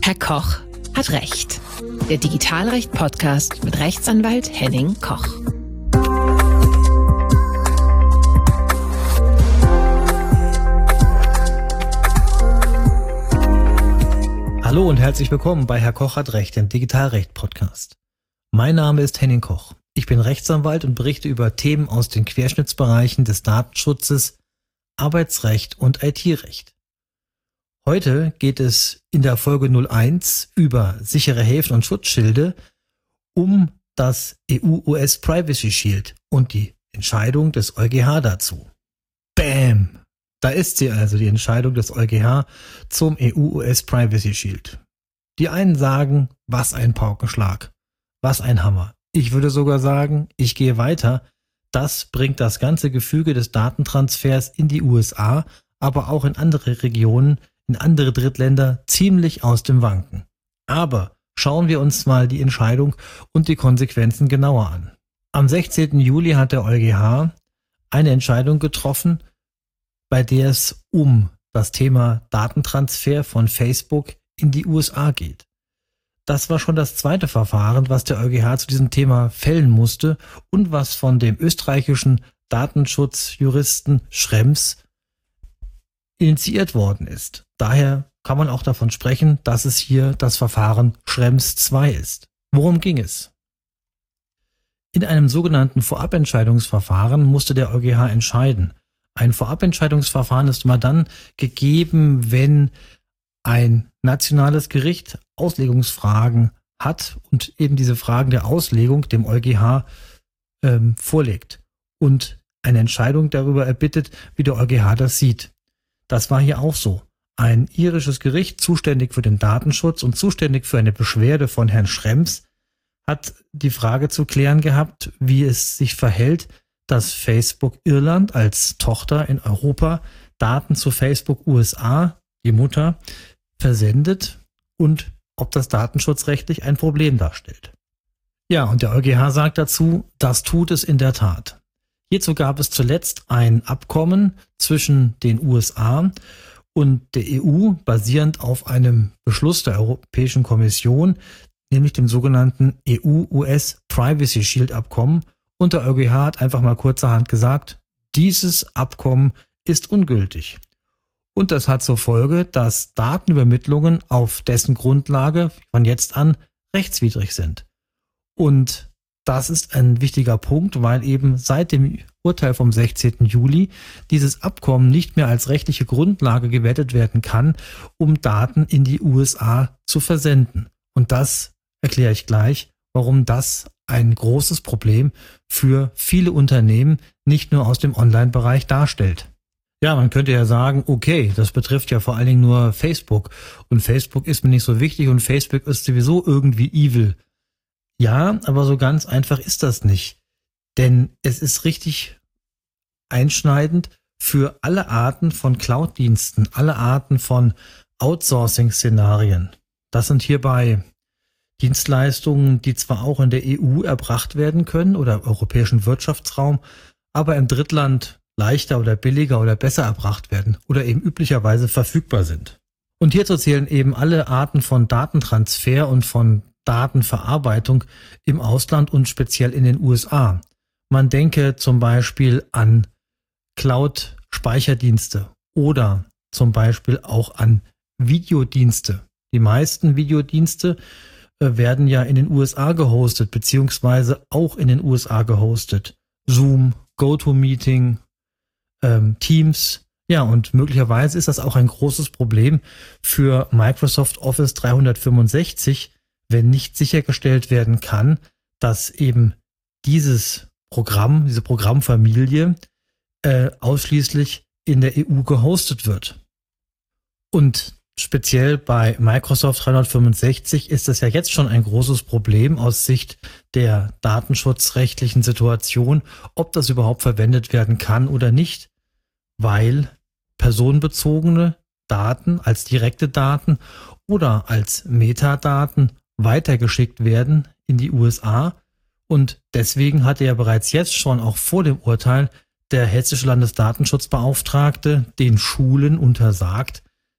Herr Koch hat Recht. Der Digitalrecht-Podcast mit Rechtsanwalt Henning Koch. Hallo und herzlich willkommen bei Herr Koch hat Recht, dem Digitalrecht-Podcast. Mein Name ist Henning Koch. Ich bin Rechtsanwalt und berichte über Themen aus den Querschnittsbereichen des Datenschutzes, Arbeitsrecht und IT-Recht. Heute geht es in der Folge 01 über sichere Häfen und Schutzschilde um das EU-US Privacy Shield und die Entscheidung des EuGH dazu. Bäm! Da ist sie also, die Entscheidung des EuGH zum EU-US Privacy Shield. Die einen sagen, was ein Paukenschlag, was ein Hammer. Ich würde sogar sagen, ich gehe weiter. Das bringt das ganze Gefüge des Datentransfers in die USA, aber auch in andere Regionen, in andere Drittländer ziemlich aus dem Wanken. Aber schauen wir uns mal die Entscheidung und die Konsequenzen genauer an. Am 16. Juli hat der EuGH eine Entscheidung getroffen, bei der es um das Thema Datentransfer von Facebook in die USA geht. Das war schon das zweite Verfahren, was der EuGH zu diesem Thema fällen musste und was von dem österreichischen Datenschutzjuristen Schrems initiiert worden ist. Daher kann man auch davon sprechen, dass es hier das Verfahren Schrems II ist. Worum ging es? In einem sogenannten Vorabentscheidungsverfahren musste der EuGH entscheiden. Ein Vorabentscheidungsverfahren ist immer dann gegeben, wenn ein nationales Gericht Auslegungsfragen hat und eben diese Fragen der Auslegung dem EuGH vorlegt und eine Entscheidung darüber erbittet, wie der EuGH das sieht. Das war hier auch so. Ein irisches Gericht, zuständig für den Datenschutz und zuständig für eine Beschwerde von Herrn Schrems, hat die Frage zu klären gehabt, wie es sich verhält, dass Facebook Irland als Tochter in Europa Daten zu Facebook USA, die Mutter, versendet und ob das datenschutzrechtlich ein Problem darstellt. Ja, und der EuGH sagt dazu, das tut es in der Tat. Hierzu gab es zuletzt ein Abkommen zwischen den USA und der EU, basierend auf einem Beschluss der Europäischen Kommission, nämlich dem sogenannten EU-US Privacy Shield Abkommen. Und der EuGH hat einfach mal kurzerhand gesagt, dieses Abkommen ist ungültig. Und das hat zur Folge, dass Datenübermittlungen auf dessen Grundlage von jetzt an rechtswidrig sind. Und das ist ein wichtiger Punkt, weil eben seit dem Urteil vom 16. Juli dieses Abkommen nicht mehr als rechtliche Grundlage gewertet werden kann, um Daten in die USA zu versenden. Und das erkläre ich gleich, warum das ein großes Problem für viele Unternehmen, nicht nur aus dem Online-Bereich darstellt. Ja, man könnte ja sagen, okay, das betrifft ja vor allen Dingen nur Facebook und Facebook ist mir nicht so wichtig und Facebook ist sowieso irgendwie evil. Ja, aber so ganz einfach ist das nicht, denn es ist richtig einschneidend für alle Arten von Cloud-Diensten, alle Arten von Outsourcing-Szenarien. Das sind hierbei Dienstleistungen, die zwar auch in der EU erbracht werden können oder im europäischen Wirtschaftsraum, aber im Drittland leichter oder billiger oder besser erbracht werden oder eben üblicherweise verfügbar sind. Und hierzu zählen eben alle Arten von Datentransfer und von Datenverarbeitung im Ausland und speziell in den USA. Man denke zum Beispiel an Cloud-Speicherdienste oder zum Beispiel auch an Videodienste. Die meisten Videodienste werden ja in den USA gehostet, beziehungsweise auch in den USA gehostet. Zoom, GoToMeeting, Teams. Ja, und möglicherweise ist das auch ein großes Problem für Microsoft Office 365, wenn nicht sichergestellt werden kann, dass eben dieses Programm, diese Programmfamilie ausschließlich in der EU gehostet wird. Und speziell bei Microsoft 365 ist das ja jetzt schon ein großes Problem aus Sicht der datenschutzrechtlichen Situation, ob das überhaupt verwendet werden kann oder nicht, weil personenbezogene Daten als direkte Daten oder als Metadaten weitergeschickt werden in die USA. Und deswegen hatte ja bereits jetzt schon auch vor dem Urteil der hessische Landesdatenschutzbeauftragte den Schulen untersagt,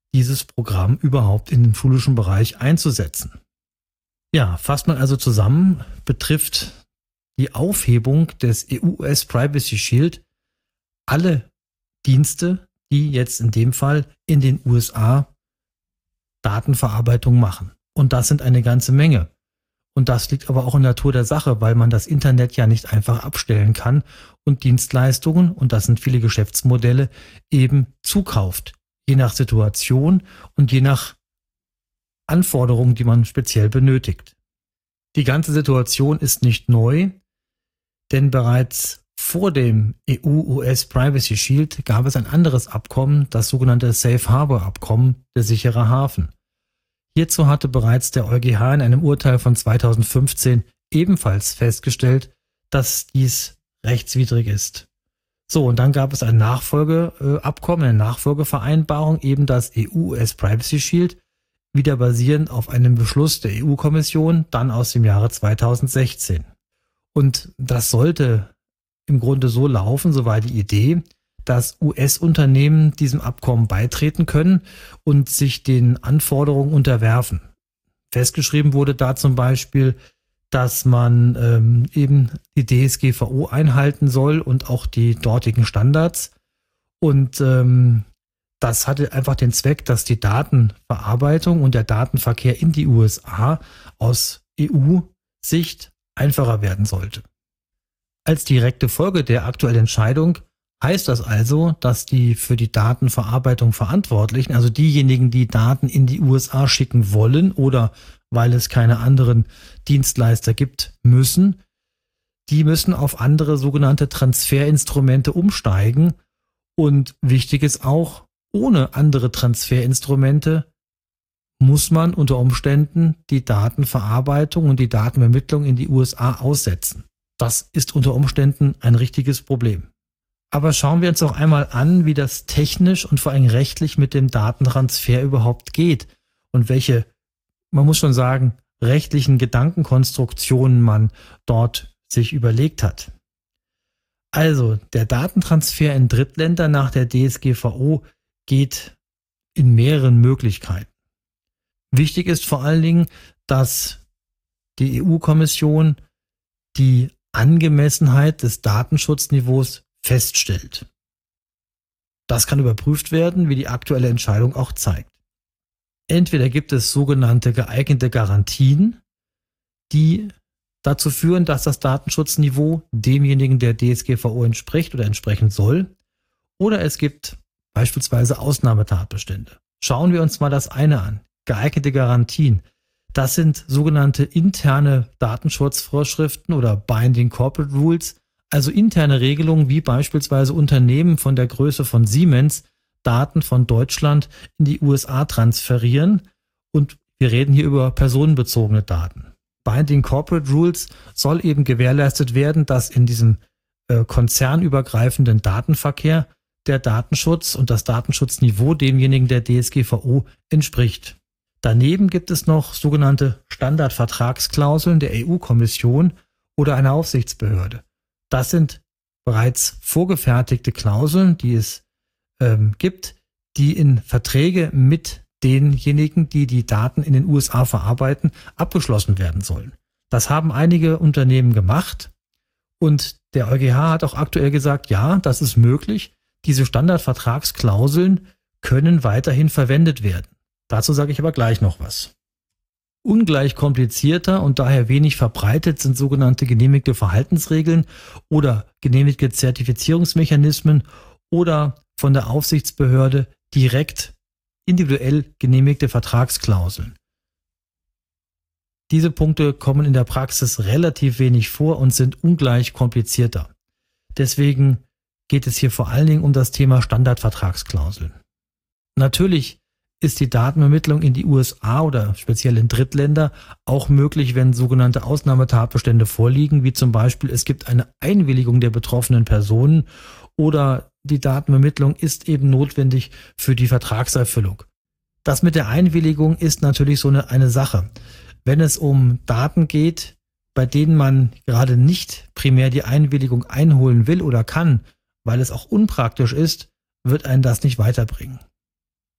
dieses Programm überhaupt in den schulischen Bereich einzusetzen. Ja, fasst man also zusammen, betrifft die Aufhebung des EU-US Privacy Shield alle Dienste, die jetzt in dem Fall in den USA Datenverarbeitung machen. Und das sind eine ganze Menge. Und das liegt aber auch in der Natur der Sache, weil man das Internet ja nicht einfach abstellen kann und Dienstleistungen, und das sind viele Geschäftsmodelle, eben zukauft. Je nach Situation und je nach Anforderungen, die man speziell benötigt. Die ganze Situation ist nicht neu, denn bereits vor dem EU-US Privacy Shield gab es ein anderes Abkommen, das sogenannte Safe Harbor Abkommen, der sichere Hafen. Hierzu hatte bereits der EuGH in einem Urteil von 2015 ebenfalls festgestellt, dass dies rechtswidrig ist. So, und dann gab es ein Nachfolgeabkommen, eine Nachfolgevereinbarung, eben das EU-US Privacy Shield, wieder basierend auf einem Beschluss der EU-Kommission, dann aus dem Jahre 2016. Und das sollte im Grunde so laufen, so war die Idee, dass US-Unternehmen diesem Abkommen beitreten können und sich den Anforderungen unterwerfen. Festgeschrieben wurde da zum Beispiel, dass man eben die DSGVO einhalten soll und auch die dortigen Standards. Und das hatte einfach den Zweck, dass die Datenverarbeitung und der Datenverkehr in die USA aus EU-Sicht einfacher werden sollte. Als direkte Folge der aktuellen Entscheidung heißt das also, dass die für die Datenverarbeitung Verantwortlichen, also diejenigen, die Daten in die USA schicken wollen oder weil es keine anderen Dienstleister gibt, die müssen auf andere sogenannte Transferinstrumente umsteigen. Und wichtig ist auch, ohne andere Transferinstrumente muss man unter Umständen die Datenverarbeitung und die Datenvermittlung in die USA aussetzen. Das ist unter Umständen ein richtiges Problem. Aber schauen wir uns doch einmal an, wie das technisch und vor allem rechtlich mit dem Datentransfer überhaupt geht und welche, man muss schon sagen, rechtlichen Gedankenkonstruktionen man dort sich überlegt hat. Also, der Datentransfer in Drittländer nach der DSGVO geht in mehreren Möglichkeiten. Wichtig ist vor allen Dingen, dass die EU-Kommission die Angemessenheit des Datenschutzniveaus feststellt. Das kann überprüft werden, wie die aktuelle Entscheidung auch zeigt. Entweder gibt es sogenannte geeignete Garantien, die dazu führen, dass das Datenschutzniveau demjenigen der DSGVO entspricht oder entsprechen soll, oder es gibt beispielsweise Ausnahmetatbestände. Schauen wir uns mal das eine an. Geeignete Garantien. Das sind sogenannte interne Datenschutzvorschriften oder Binding Corporate Rules, also interne Regelungen, wie beispielsweise Unternehmen von der Größe von Siemens Daten von Deutschland in die USA transferieren, und wir reden hier über personenbezogene Daten. Binding Corporate Rules soll eben gewährleistet werden, dass in diesem konzernübergreifenden Datenverkehr der Datenschutz und das Datenschutzniveau demjenigen der DSGVO entspricht. Daneben gibt es noch sogenannte Standardvertragsklauseln der EU-Kommission oder einer Aufsichtsbehörde. Das sind bereits vorgefertigte Klauseln, die es gibt, die in Verträge mit denjenigen, die die Daten in den USA verarbeiten, abgeschlossen werden sollen. Das haben einige Unternehmen gemacht und der EuGH hat auch aktuell gesagt, ja, das ist möglich. Diese Standardvertragsklauseln können weiterhin verwendet werden. Dazu sage ich aber gleich noch was. Ungleich komplizierter und daher wenig verbreitet sind sogenannte genehmigte Verhaltensregeln oder genehmigte Zertifizierungsmechanismen oder von der Aufsichtsbehörde direkt individuell genehmigte Vertragsklauseln. Diese Punkte kommen in der Praxis relativ wenig vor und sind ungleich komplizierter. Deswegen geht es hier vor allen Dingen um das Thema Standardvertragsklauseln. Natürlich ist die Datenvermittlung in die USA oder speziell in Drittländer auch möglich, wenn sogenannte Ausnahmetatbestände vorliegen, wie zum Beispiel es gibt eine Einwilligung der betroffenen Personen oder die Datenvermittlung ist eben notwendig für die Vertragserfüllung. Das mit der Einwilligung ist natürlich so eine Sache. Wenn es um Daten geht, bei denen man gerade nicht primär die Einwilligung einholen will oder kann, weil es auch unpraktisch ist, wird einen das nicht weiterbringen.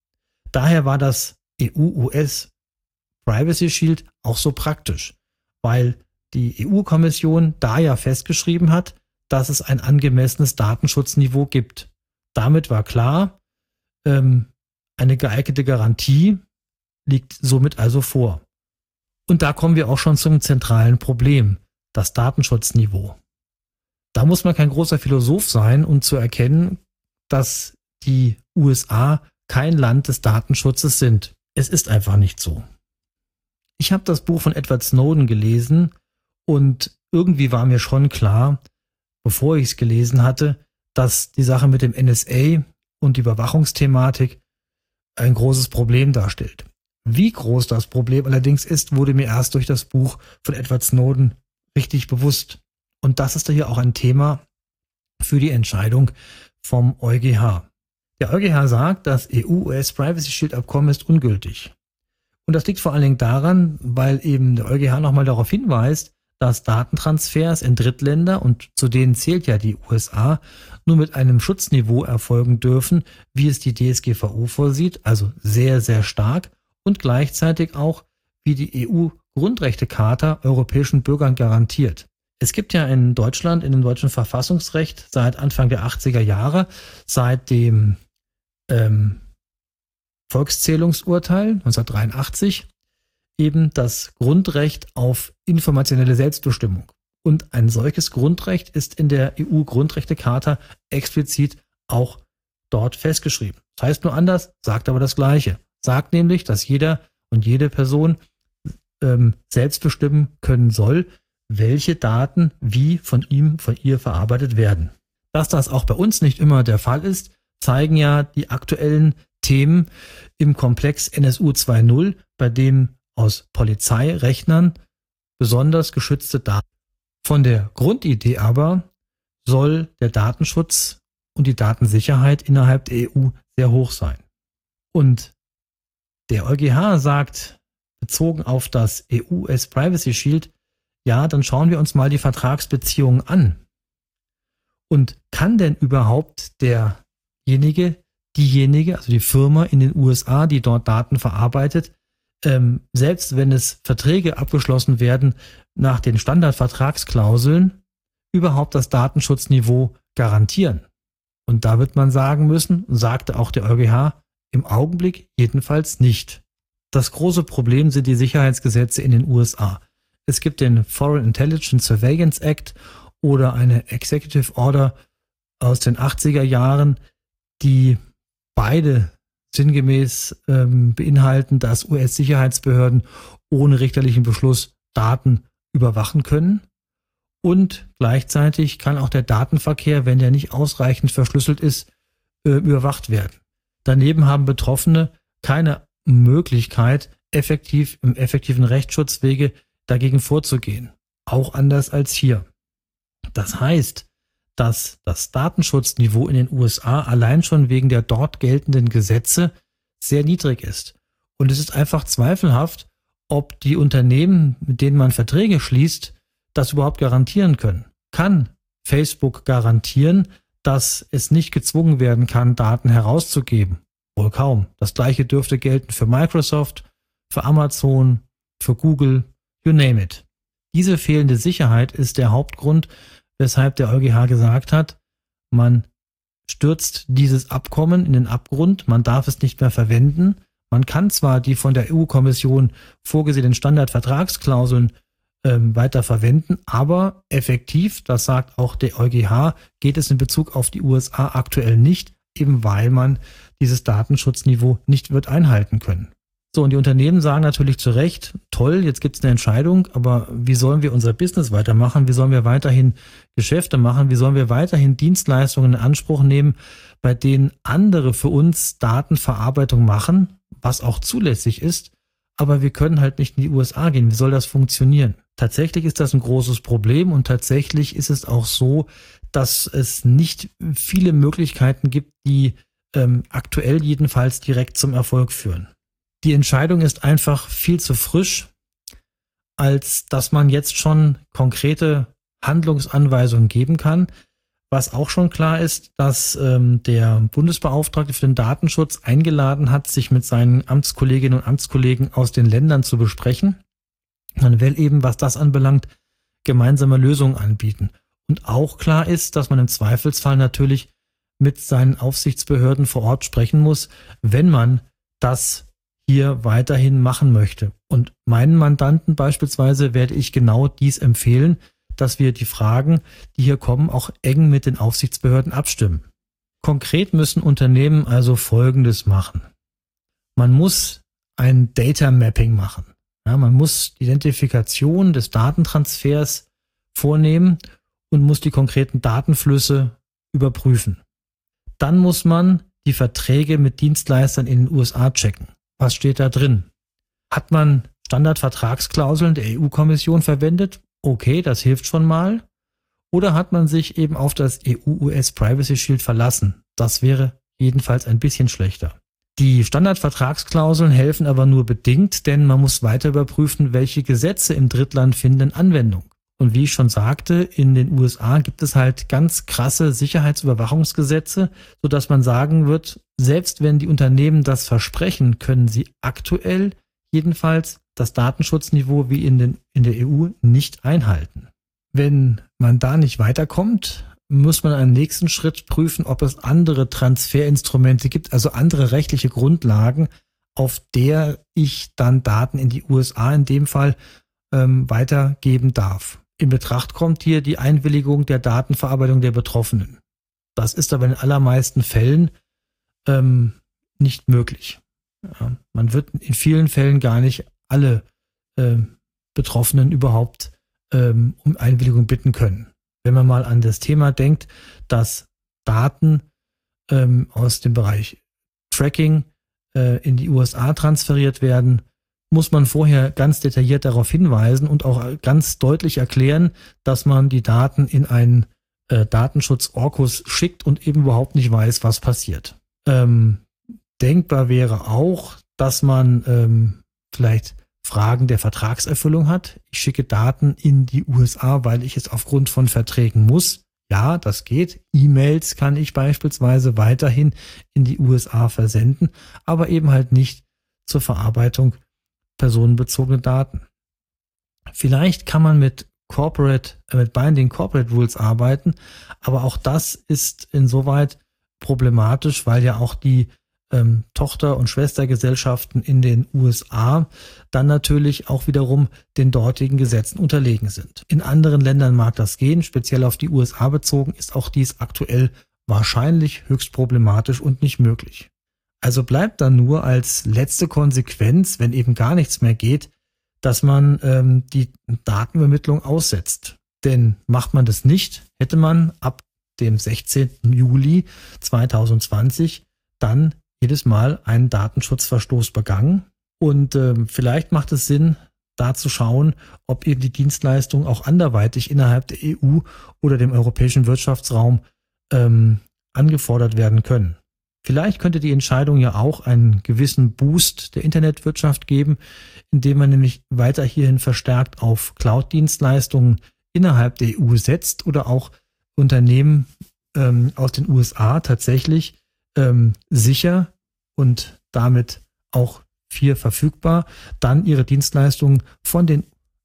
Daher war das EU-US Privacy Shield auch so praktisch, weil die EU-Kommission da ja festgeschrieben hat, dass es ein angemessenes Datenschutzniveau gibt. Damit war klar, eine geeignete Garantie liegt somit also vor. Und da kommen wir auch schon zum zentralen Problem, das Datenschutzniveau. Da muss man kein großer Philosoph sein, um zu erkennen, dass die USA kein Land des Datenschutzes sind. Es ist einfach nicht so. Ich habe das Buch von Edward Snowden gelesen und irgendwie war mir schon klar, bevor ich es gelesen hatte, dass die Sache mit dem NSA und die Überwachungsthematik ein großes Problem darstellt. Wie groß das Problem allerdings ist, wurde mir erst durch das Buch von Edward Snowden richtig bewusst. Und das ist hier auch ein Thema für die Entscheidung vom EuGH. Der EuGH sagt, das EU-US-Privacy-Shield-Abkommen ist ungültig. Und das liegt vor allen Dingen daran, weil eben der EuGH nochmal darauf hinweist, dass Datentransfers in Drittländer, und zu denen zählt ja die USA, nur mit einem Schutzniveau erfolgen dürfen, wie es die DSGVO vorsieht, also sehr, sehr stark, und gleichzeitig auch, wie die EU-Grundrechtecharta europäischen Bürgern garantiert. Es gibt ja in Deutschland, in dem deutschen Verfassungsrecht, seit Anfang der 80er Jahre, seit dem Volkszählungsurteil 1983, eben das Grundrecht auf informationelle Selbstbestimmung. Und ein solches Grundrecht ist in der EU-Grundrechtecharta explizit auch dort festgeschrieben. Das heißt nur anders, sagt aber das Gleiche. Sagt nämlich, dass jeder und jede Person selbst bestimmen können soll, welche Daten wie von ihm, von ihr verarbeitet werden. Dass das auch bei uns nicht immer der Fall ist, zeigen ja die aktuellen Themen im Komplex NSU 2.0, bei dem aus Polizeirechnern besonders geschützte Daten. Von der Grundidee aber soll der Datenschutz und die Datensicherheit innerhalb der EU sehr hoch sein. Und der EuGH sagt, bezogen auf das EU-US Privacy Shield, ja, dann schauen wir uns mal die Vertragsbeziehungen an. Und kann denn überhaupt diejenige, also die Firma in den USA, die dort Daten verarbeitet, selbst wenn es Verträge abgeschlossen werden nach den Standardvertragsklauseln, überhaupt das Datenschutzniveau garantieren? Und da wird man sagen müssen, sagte auch der EuGH, im Augenblick jedenfalls nicht. Das große Problem sind die Sicherheitsgesetze in den USA. Es gibt den Foreign Intelligence Surveillance Act oder eine Executive Order aus den 80er Jahren, die beide sinngemäß beinhalten, dass US-Sicherheitsbehörden ohne richterlichen Beschluss Daten überwachen können. Und gleichzeitig kann auch der Datenverkehr, wenn der nicht ausreichend verschlüsselt ist, überwacht werden. Daneben haben Betroffene keine Möglichkeit, im effektiven Rechtsschutzwege dagegen vorzugehen. Auch anders als hier. Das heißt, dass das Datenschutzniveau in den USA allein schon wegen der dort geltenden Gesetze sehr niedrig ist. Und es ist einfach zweifelhaft, ob die Unternehmen, mit denen man Verträge schließt, das überhaupt garantieren können. Kann Facebook garantieren, dass es nicht gezwungen werden kann, Daten herauszugeben? Wohl kaum. Das Gleiche dürfte gelten für Microsoft, für Amazon, für Google, you name it. Diese fehlende Sicherheit ist der Hauptgrund, weshalb der EuGH gesagt hat, man stürzt dieses Abkommen in den Abgrund, man darf es nicht mehr verwenden. Man kann zwar die von der EU-Kommission vorgesehenen Standardvertragsklauseln weiter verwenden, aber effektiv, das sagt auch der EuGH, geht es in Bezug auf die USA aktuell nicht, eben weil man dieses Datenschutzniveau nicht wird einhalten können. So, und die Unternehmen sagen natürlich zu Recht, toll, jetzt gibt es eine Entscheidung, aber wie sollen wir unser Business weitermachen? Wie sollen wir weiterhin Geschäfte machen? Wie sollen wir weiterhin Dienstleistungen in Anspruch nehmen, bei denen andere für uns Datenverarbeitung machen, was auch zulässig ist, aber wir können halt nicht in die USA gehen. Wie soll das funktionieren? Tatsächlich ist das ein großes Problem und tatsächlich ist es auch so, dass es nicht viele Möglichkeiten gibt, die aktuell jedenfalls direkt zum Erfolg führen. Die Entscheidung ist einfach viel zu frisch, als dass man jetzt schon konkrete Handlungsanweisungen geben kann, Was auch schon klar ist, dass der Bundesbeauftragte für den Datenschutz eingeladen hat, sich mit seinen Amtskolleginnen und Amtskollegen aus den Ländern zu besprechen. Man will eben, was das anbelangt, gemeinsame Lösungen anbieten. Und auch klar ist, dass man im Zweifelsfall natürlich mit seinen Aufsichtsbehörden vor Ort sprechen muss, wenn man das hier weiterhin machen möchte. Und meinen Mandanten beispielsweise werde ich genau dies empfehlen, dass wir die Fragen, die hier kommen, auch eng mit den Aufsichtsbehörden abstimmen. Konkret müssen Unternehmen also Folgendes machen. Man muss ein Data Mapping machen. Ja, man muss die Identifikation des Datentransfers vornehmen und muss die konkreten Datenflüsse überprüfen. Dann muss man die Verträge mit Dienstleistern in den USA checken. Was steht da drin? Hat man Standardvertragsklauseln der EU-Kommission verwendet? Okay, das hilft schon mal. Oder hat man sich eben auf das EU-US Privacy Shield verlassen? Das wäre jedenfalls ein bisschen schlechter. Die Standardvertragsklauseln helfen aber nur bedingt, denn man muss weiter überprüfen, welche Gesetze im Drittland finden Anwendung. Und wie ich schon sagte, in den USA gibt es halt ganz krasse Sicherheitsüberwachungsgesetze, sodass man sagen wird, selbst wenn die Unternehmen das versprechen, können sie aktuell jedenfalls das Datenschutzniveau wie in der EU nicht einhalten. Wenn man da nicht weiterkommt, muss man einen nächsten Schritt prüfen, ob es andere Transferinstrumente gibt, also andere rechtliche Grundlagen, auf der ich dann Daten in die USA in dem Fall weitergeben darf. In Betracht kommt hier die Einwilligung der Datenverarbeitung der Betroffenen. Das ist aber in allermeisten Fällen nicht möglich. Ja, man wird in vielen Fällen gar nicht alle Betroffenen überhaupt um Einwilligung bitten können. Wenn man mal an das Thema denkt, dass Daten aus dem Bereich Tracking in die USA transferiert werden, muss man vorher ganz detailliert darauf hinweisen und auch ganz deutlich erklären, dass man die Daten in einen Datenschutz-Orkus schickt und eben überhaupt nicht weiß, was passiert. Denkbar wäre auch, dass man vielleicht Fragen der Vertragserfüllung hat. Ich schicke Daten in die USA, weil ich es aufgrund von Verträgen muss. Ja, das geht. E-Mails kann ich beispielsweise weiterhin in die USA versenden, aber eben halt nicht zur Verarbeitung personenbezogener Daten. Vielleicht kann man mit Binding Corporate Rules arbeiten, aber auch das ist insoweit problematisch, weil ja auch die Tochter- und Schwestergesellschaften in den USA dann natürlich auch wiederum den dortigen Gesetzen unterlegen sind. In anderen Ländern mag das gehen, speziell auf die USA bezogen ist auch dies aktuell wahrscheinlich höchst problematisch und nicht möglich. Also bleibt dann nur als letzte Konsequenz, wenn eben gar nichts mehr geht, dass man die Datenübermittlung aussetzt. Denn macht man das nicht, hätte man ab dem 16. Juli 2020 dann jedes Mal einen Datenschutzverstoß begangen. Und vielleicht macht es Sinn, da zu schauen, ob eben die Dienstleistungen auch anderweitig innerhalb der EU oder dem europäischen Wirtschaftsraum angefordert werden können. Vielleicht könnte die Entscheidung ja auch einen gewissen Boost der Internetwirtschaft geben, indem man nämlich weiter hierhin verstärkt auf Cloud-Dienstleistungen innerhalb der EU setzt oder auch Unternehmen aus den USA tatsächlich sicher und damit auch viel verfügbar dann ihre Dienstleistungen von der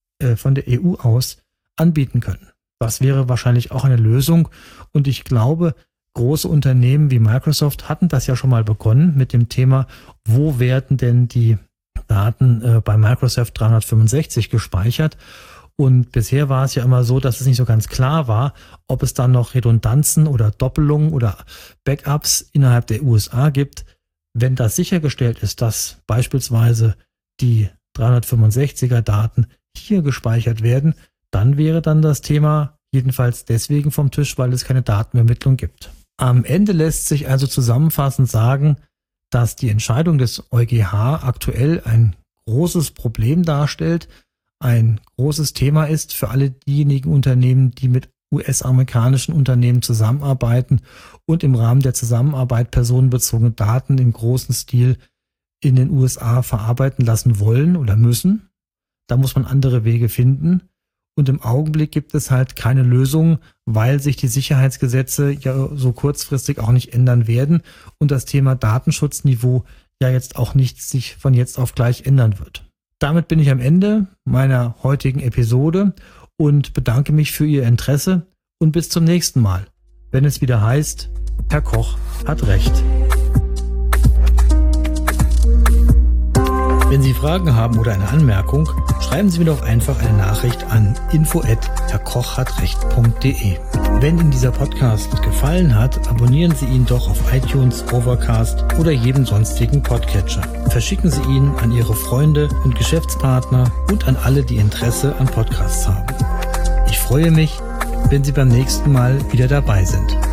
EU aus anbieten können. Das wäre wahrscheinlich auch eine Lösung und ich glaube, große Unternehmen wie Microsoft hatten das ja schon mal begonnen mit dem Thema, wo werden denn die Daten bei Microsoft 365 gespeichert? Und bisher war es ja immer so, dass es nicht so ganz klar war, ob es dann noch Redundanzen oder Doppelungen oder Backups innerhalb der USA gibt. Wenn das sichergestellt ist, dass beispielsweise die 365er Daten hier gespeichert werden, dann wäre dann das Thema jedenfalls deswegen vom Tisch, weil es keine Datenübermittlung gibt. Am Ende lässt sich also zusammenfassend sagen, dass die Entscheidung des EuGH aktuell ein großes Problem darstellt, ein großes Thema ist für alle diejenigen Unternehmen, die mit US-amerikanischen Unternehmen zusammenarbeiten und im Rahmen der Zusammenarbeit personenbezogene Daten im großen Stil in den USA verarbeiten lassen wollen oder müssen. Da muss man andere Wege finden. Und im Augenblick gibt es halt keine Lösung, weil sich die Sicherheitsgesetze ja so kurzfristig auch nicht ändern werden und das Thema Datenschutzniveau ja jetzt auch nicht sich von jetzt auf gleich ändern wird. Damit bin ich am Ende meiner heutigen Episode und bedanke mich für Ihr Interesse und bis zum nächsten Mal, wenn es wieder heißt, Herr Koch hat Recht. Wenn Sie Fragen haben oder eine Anmerkung, schreiben Sie mir doch einfach eine Nachricht an info@herrkochhatrecht.de. Wenn Ihnen dieser Podcast gefallen hat, abonnieren Sie ihn doch auf iTunes, Overcast oder jedem sonstigen Podcatcher. Verschicken Sie ihn an Ihre Freunde und Geschäftspartner und an alle, die Interesse an Podcasts haben. Ich freue mich, wenn Sie beim nächsten Mal wieder dabei sind.